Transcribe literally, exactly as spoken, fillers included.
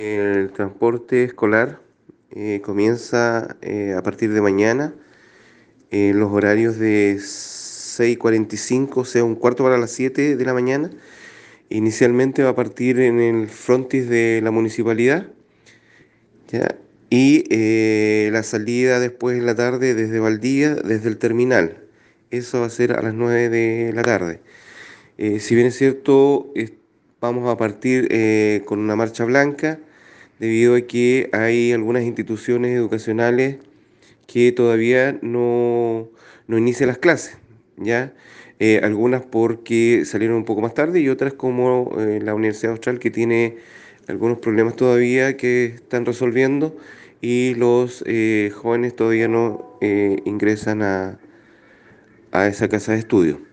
El transporte escolar eh, comienza eh, a partir de mañana en los horarios de seis y cuarenta y cinco, o sea, un cuarto para las siete de la mañana. Inicialmente va a partir en el frontis de la municipalidad, ¿ya? Y eh, la salida después en la tarde desde Valdivia, desde el terminal. Eso va a ser a las nueve de la tarde. Eh, si bien es cierto, es- vamos a partir eh, con una marcha blanca, debido a que hay algunas instituciones educacionales que todavía no, no inician las clases, ¿ya? Eh, algunas porque salieron un poco más tarde y otras como eh, la Universidad Austral, que tiene algunos problemas todavía que están resolviendo, y los eh, jóvenes todavía no eh, ingresan a, a esa casa de estudio.